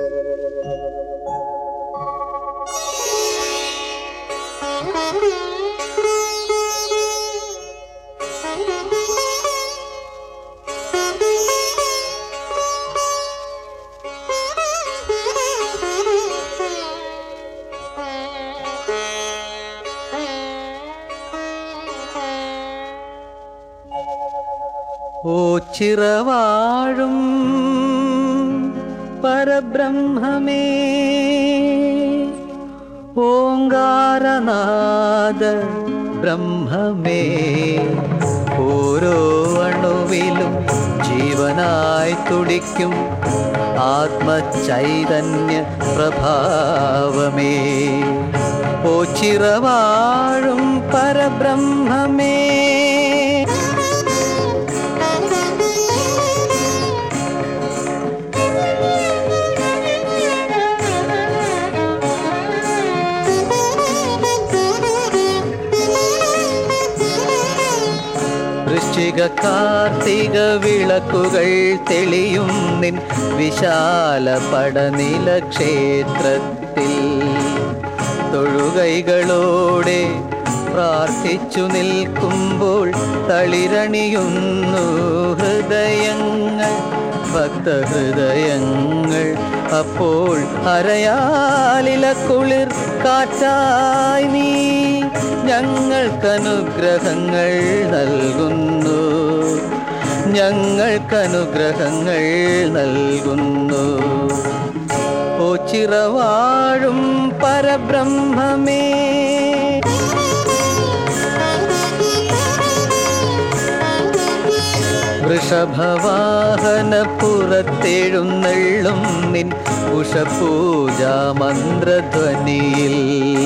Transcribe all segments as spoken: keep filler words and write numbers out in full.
ഓ ചിറവാഴും പരബ്രഹ്മമേ, ഓങ്കാരനാദ ബ്രഹ്മമേ, ഓരോ അണുവിലും ജീവനായി തുടിക്കും ആത്മചൈതന്യ പ്രഭാവമേ. ഓ ചിറവാഴും പരബ്രഹ്മമേ, വൃശ്ചിക കാർത്തിക വിളക്കുകൾ തെളിയും നിൻ വിശാല പടനില ക്ഷേത്രത്തിൽ തൊഴുകൈകളോടെ പ്രാർത്ഥിച്ചു നിൽക്കുമ്പോൾ തളിരണിയുന്നു ഹൃദയങ്ങൾ, ഭക്തഹൃദയങ്ങൾ. അപ്പോൾ അരയാലില കുളിർ കാറ്റായി നീ ഞങ്ങൾക്കനുഗ്രഹങ്ങൾ നൽകുന്നു, ഞങ്ങൾക്കനുഗ്രഹങ്ങൾ നൽകുന്നു. ഓ ചിറവാഴും പരബ്രഹ്മമേ, വൃഷഭവാഹന പുറത്തെഴുന്നള്ളും നിൻ ഉഷപൂജാ മന്ത്രധ്വനിയിൽ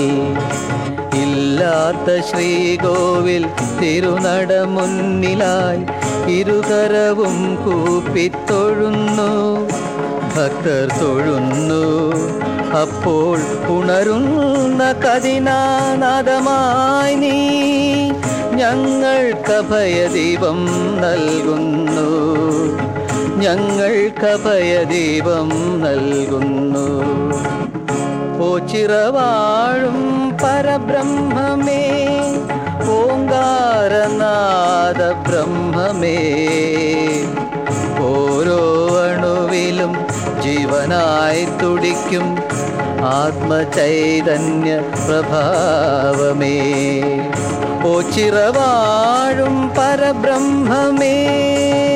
ഇല്ലാത്ത ശ്രീകോവിൽ തിരുനട മുന്നിലായി ഇരുകരവും കൂപ്പിത്തൊഴുന്നു ഭക്തർ തൊഴുന്നു. അപ്പോൾ ഉണരുന്ന കദിനാനാദമായി നീ ഞങ്ങൾക്കഭയദീപം നൽകുന്നു, ഞങ്ങൾക്കഭയദീപം നൽകുന്നു. ഓ ചിറവാഴും പരബ്രഹ്മമേ, ഓങ്കാരനാദ ബ്രഹ്മമേ, ഓരോ അണുവിലും ജീവനായി തുടിക്കും ആത്മചൈതന്യ പ്രഭാവമേ. ഓ ചിറവാഴും പരബ്രഹ്മമേ.